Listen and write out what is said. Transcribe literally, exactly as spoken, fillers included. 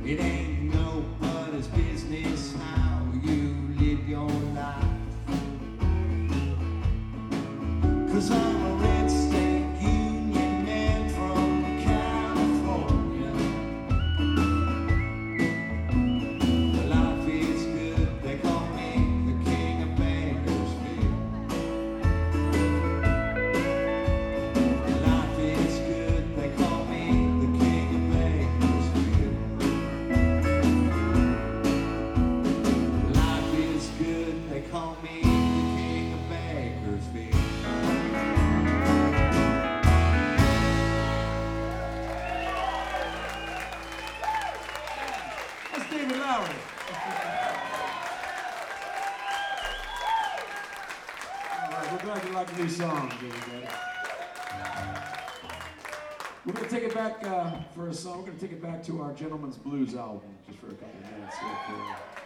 It ain't nobody's business how you live your life. 'Cause I'm a red state union man from California. Life is good, they call me the king of Bakersfield. Life is good, they call me the king of Bakersfield. Life is good, they call me the king of Bakersfield. That's David Lowery. All right, we're glad you like the new song, everybody. We're going to take it back uh, for a song. We're going to take it back to our Gentleman's Blues album just for a couple of minutes here. For,